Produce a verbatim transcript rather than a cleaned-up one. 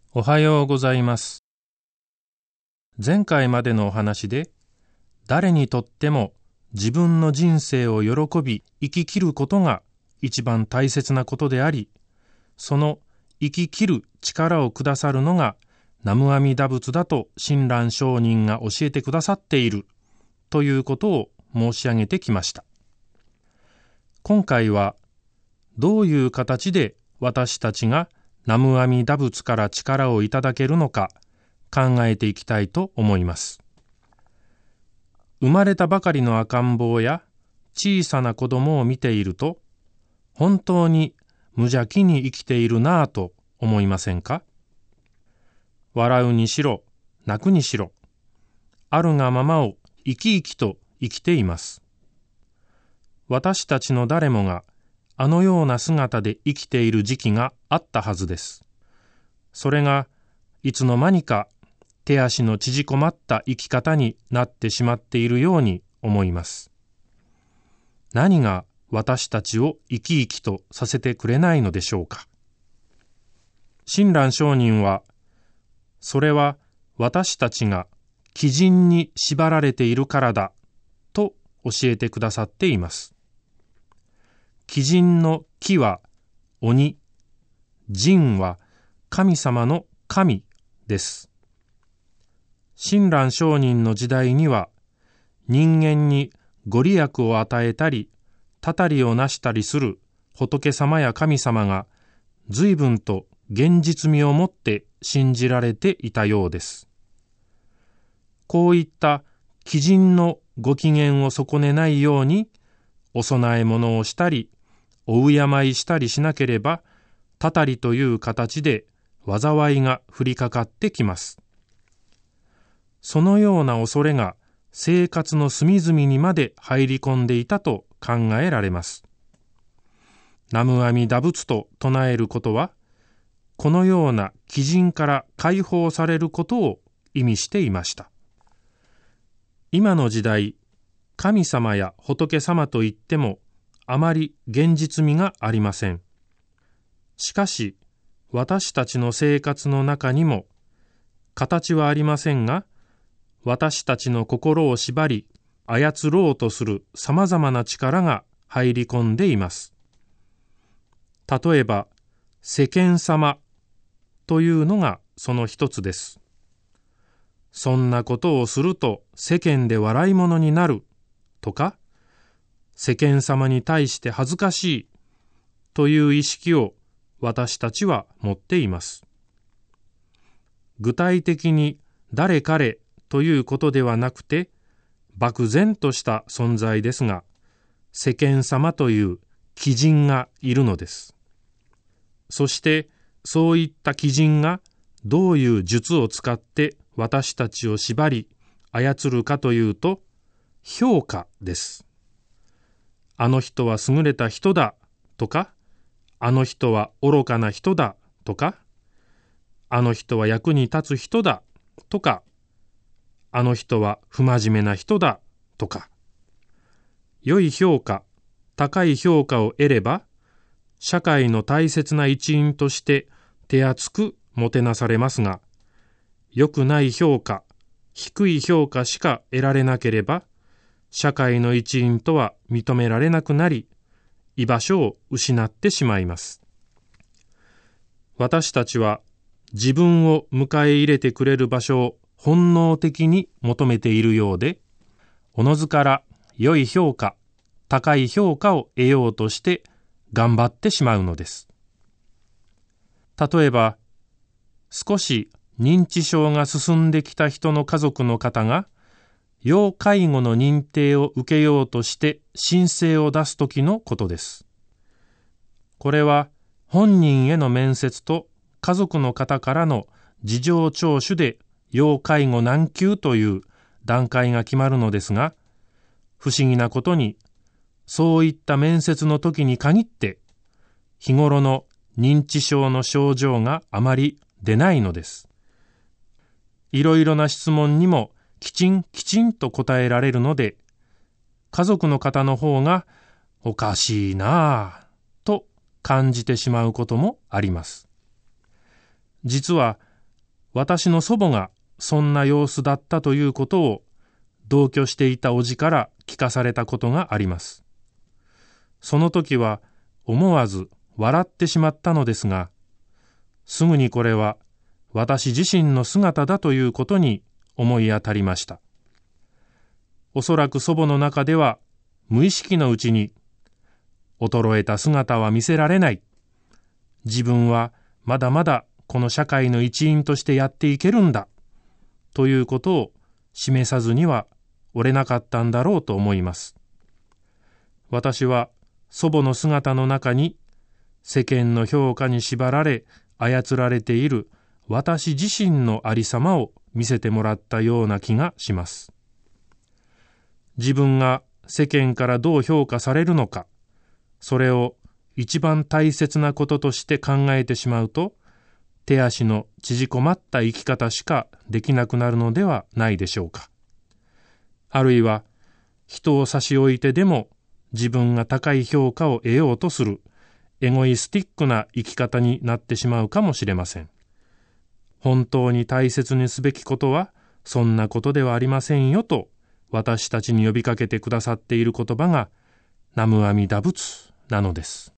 おはようございます。前回までのお話で、誰にとっても自分の人生を喜び生き切ることが一番大切なことであり、その生き切る力をくださるのが南無阿弥陀仏だと親鸞上人が教えてくださっているということを申し上げてきました。今回はどういう形で私たちが南無阿弥陀仏から力をいただけるのか考えていきたいと思います。生まれたばかりの赤ん坊や小さな子供を見ていると、本当に無邪気に生きているなぁと思いませんか？笑うにしろ、泣くにしろ、あるがままを生き生きと生きています。私たちの誰もがあのような姿で生きている時期があったはずです。それがいつの間にか手足の縮こまった生き方になってしまっているように思います。何が私たちを生き生きとさせてくれないのでしょうか。親鸞上人は、それは私たちが基準に縛られているからだと教えてくださっています。基準の木は鬼、人は神様の神です。親鸞上人の時代には、人間にご利益を与えたり、たたりをなしたりする仏様や神様が、随分と現実味をもって信じられていたようです。こういった基準のご機嫌を損ねないように、お供え物をしたり、お敬いしたりしなければ、たたりという形で災いが降りかかってきます。そのような恐れが生活の隅々にまで入り込んでいたと考えられます。南無阿弥陀仏と唱えることは、このような基準から解放されることを意味していました。今の時代、神様や仏様といっても、あまり現実味がありません。しかし、私たちの生活の中にも、形はありませんが、私たちの心を縛り、操ろうとする様々な力が入り込んでいます。例えば、世間様というのがその一つです。そんなことをすると世間で笑い者になるとか、世間様に対して恥ずかしいという意識を私たちは持っています。具体的に誰彼ということではなくて、漠然とした存在ですが、世間様という基人がいるのです。そしてそういった基人がどういう術を使って私たちを縛り操るかというと、評価です。あの人は優れた人だとか、あの人は愚かな人だとか、あの人は役に立つ人だとか、あの人は不真面目な人だとか、良い評価、高い評価を得れば、社会の大切な一員として手厚くもてなされますが、良くない評価、低い評価しか得られなければ、社会の一員とは認められなくなり、居場所を失ってしまいます。私たちは自分を迎え入れてくれる場所を本能的に求めているようで、おのずから良い評価、高い評価を得ようとして頑張ってしまうのです。例えば、少し認知症が進んできた人の家族の方が、要介護の認定を受けようとして申請を出すときのことです。これは本人への面接と家族の方からの事情聴取で要介護難級という段階が決まるのですが、不思議なことに、そういった面接の時に限って日頃の認知症の症状があまり出ないのです。いろいろな質問にもきちんきちんと答えられるので、家族の方の方がおかしいなぁと感じてしまうこともあります。実は私の祖母がそんな様子だったということを同居していた叔父から聞かされたことがあります。その時は思わず笑ってしまったのですが、すぐにこれは私自身の姿だということに思い当たりました。おそらく祖母の中では無意識のうちに、衰えた姿は見せられない。自分はまだまだこの社会の一員としてやっていけるんだ。ということを示さずにはおれなかったんだろうと思います。私は祖母の姿の中に世間の評価に縛られ操られている私自身のありさまを見せてもらったような気がします。自分が世間からどう評価されるのか、それを一番大切なこととして考えてしまうと、手足の縮こまった生き方しかできなくなるのではないでしょうか。あるいは人を差し置いてでも自分が高い評価を得ようとするエゴイスティックな生き方になってしまうかもしれません。本当に大切にすべきことはそんなことではありませんよと私たちに呼びかけてくださっている言葉がナムアミダ仏なのです。